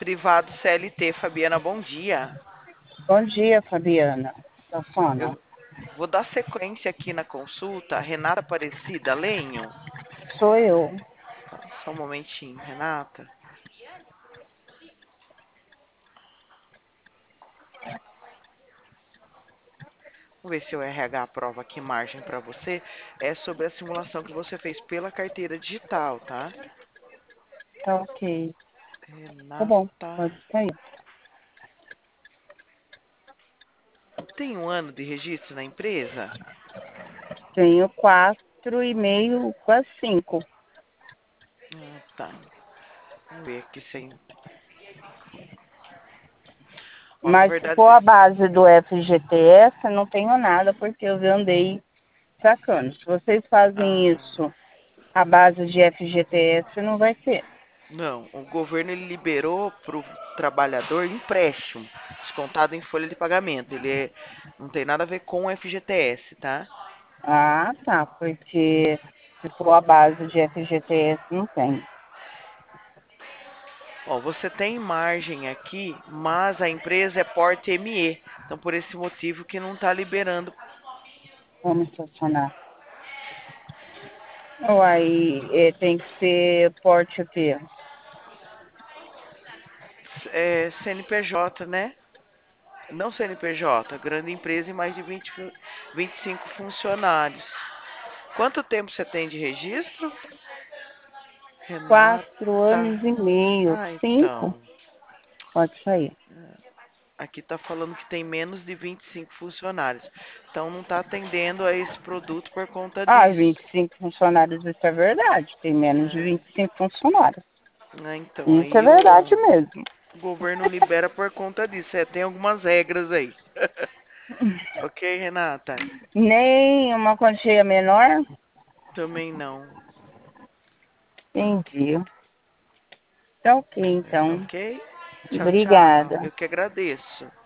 Derivado CLT, Fabiana, bom dia. Bom dia, Fabiana. Da Eu Fono. vou dar sequência aqui na consulta. Renata Aparecida Lenho. Sou eu. Tá, só um momentinho, Renata. Vamos ver se o RH aprova aqui margem para você. É sobre a simulação que você fez pela carteira digital, tá? Tá ok. Tá bom, Renata. pode sair. Tem um ano de registro na empresa? Tenho 4,5, quase 5. Tá. Vamos ver aqui sem. Ó, na Mas se for verdade. a base do FGTS, não tenho nada, porque eu andei sacando. Se vocês fazem Ah, isso, a base de FGTS não vai ser. não, o governo ele liberou para o trabalhador empréstimo, descontado em folha de pagamento. Não tem nada a ver com o FGTS, tá? Ah, tá. Porque se for a base de FGTS, não tem. Ó, você tem margem aqui, mas a empresa é porte ME. Então, por esse motivo que não está liberando Vamos estacionar. Uai, tem que ser porte o quê? CNPJ, né? Não CNPJ, grande empresa e mais de 25 funcionários. Quanto tempo você tem de registro? Quatro Renata. anos e meio, Ah, 5, então. pode sair. Aqui está falando que tem menos de 25 funcionários. Então não está atendendo a esse produto por conta Ah, disso. 25 funcionários, isso é verdade. Tem menos de 25 funcionários. Então, Isso é aí verdade o mesmo. governo libera por conta disso. Tem algumas regras aí. Ok, Renata? Nem uma quantia menor? Também não. Entendi. Tá ok, então. Ok? Tchau, tchau. Obrigada. Eu que agradeço.